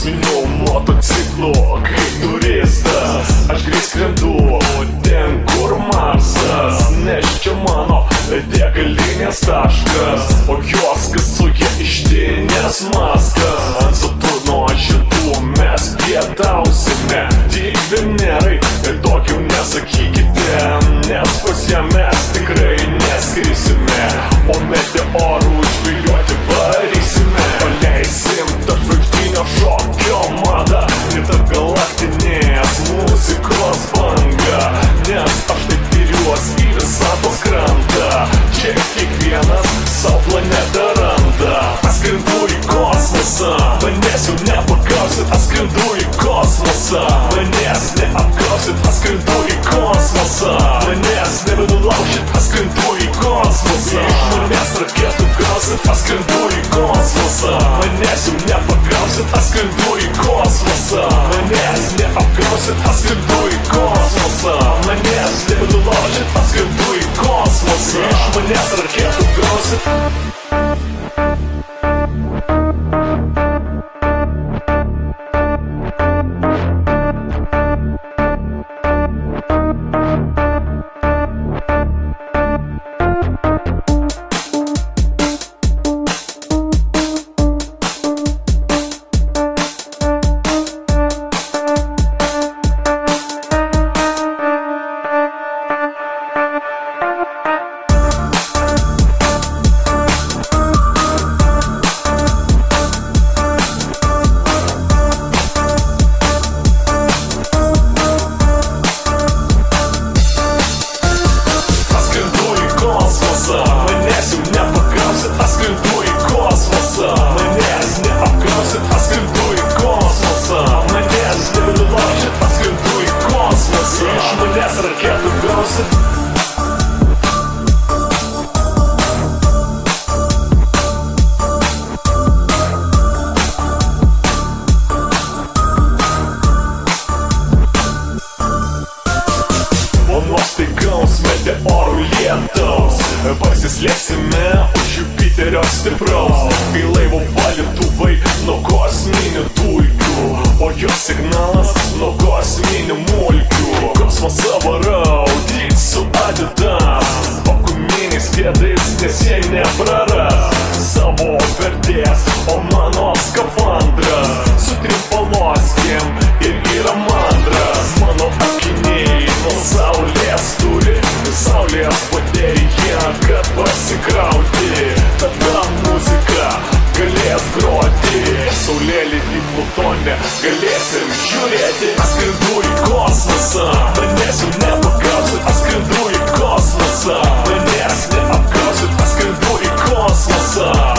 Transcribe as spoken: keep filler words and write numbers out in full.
kosminiu motociklu, kaip turistas. Aš greit skrendu ten, kur Marsas, nes čia mano degalinės taškas, o jos kasoje ištinės maskas. Ant Saturno žiedų mes pietausime, tik Venerai daugiau nesakykite, nes pas ją mes tikrai neskrisime, o meteorų žvejoti varysime. Paleisim tarp žvaigždinio šokio madą ir tarp galaktinės muzikos banga, nes aš taip tiriuos į visatos krantą. Čia kiekvienas savo planetą randa. Aš skrendu į kosmosą, manęs jau nepagausit. Aš skrendu į kosmosą, manęs neapgausit. Aš skrendu į kosmosą, manęs nebenulaušit. Aš skrendu į kosmosą, iš manęs raketų gausit. Aš skrendu į kosmosą, manęs jau nepagausit. Aš skrendu į kosmosą, manęs neapgausit. Aš skrendu į kosmosą, manęs nebenulaušit. Aš skrendu į kosmosą, iš manęs raketų gausit. Manęs jau nepagausit, aš skrendu į kosmosą, manęs neapgausit, aš skrendu į kosmosą, manęs nebenulaušit, aš skrendu į kosmosą, iš manęs raketų gausit. Nuo staigaus meteorų lietaus pasislėpsime už Jupiterio stipraus, kai laivo valytuvai nuo kosminių dulkių, o jo signalas nuo kosminių mulkių. Kosmosą varau tik su Adidas, o guminiais pėdais, nes jie nepraras savo vertės, o mano skafandras su trim paloskėm ir yra mandras. Mano akiniai nuo saulės turi saulės bateriją, kad pasikrauti, tada muzika galės groti. Saulėlydį Plutone galėsim žiūrėti. Aš skrendu į kosmosą, manęs jau nepagausit. Aš skrendu į kosmosą, manęs neapgausit. Aš skrendu į kosmosą.